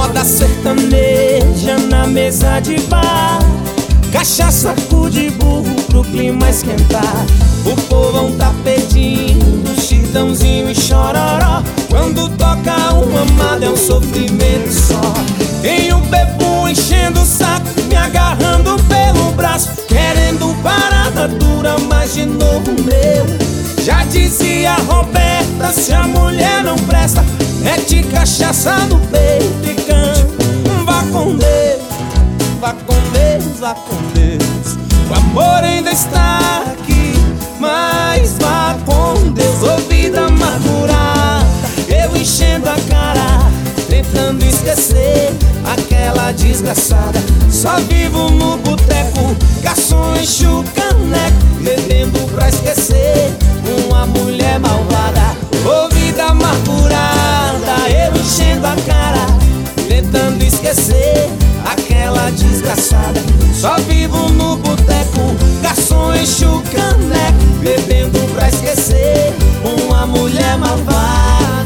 Moda sertaneja na mesa de bar, cachaça, cu de burro pro clima esquentar. O povão tá pedindo chitãozinho e chororó. Quando toca uma amada é um sofrimento só. Tem um bebum enchendo o saco, me agarrando pelo braço, querendo parada dura, mas de novo meu. Já dizia Roberta, se a mulher não presta, mete cachaça no peito e canta. Vá com Deus, vá com Deus, vá com Deus. O amor ainda está aqui, mas vá com Deus. Ô vida amargurada, eu enchendo a cara, tentando esquecer aquela desgraçada. Só vivo no boteco, garçom enche o caneco, bebendo pra esquecer uma mulher malvada. Ô vida amargurada, eu enchendo a cara, tentando esquecer aquela desgraçada. Só vivo no boteco, garçom enche o caneco, bebendo pra esquecer uma mulher malvada.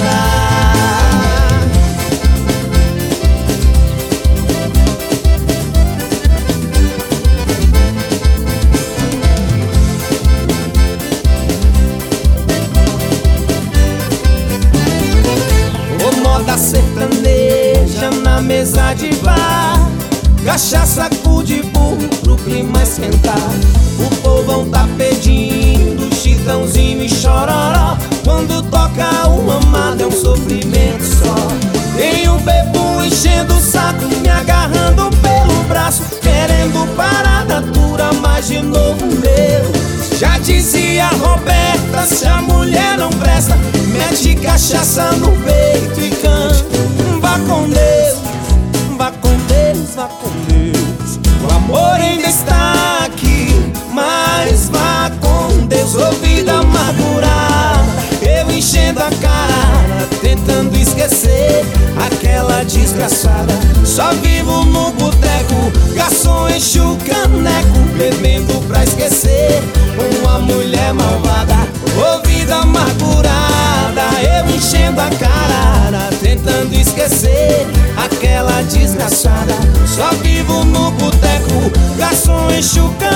Moda sertaneja na mesa de bar, cachaça, cu de burro pro clima esquentar. O povão tá pedindo chitãozinho e chororó. Quando toca uma amada é um sofrimento só. Tem um bebum enchendo o saco, me agarrando pelo braço, querendo parada dura, mas de novo meu. Já dizia Roberta, se a mulher não presta, mete cachaça no peito e canta. Vá com Deus, vá com Deus, vá com Deus. O amor ainda está aqui, mas vá com Deus. Ô vida amargurada, eu enchendo a cara, tentando esquecer aquela desgraçada. Só vivo no boteco, garçom enche o caneco, bebendo pra esquecer uma mulher malvada. Ô vida amargurada, eu enchendo a cara, tentando esquecer aquela desgraçada. Só vivo no boteco, garçom enche o caneco,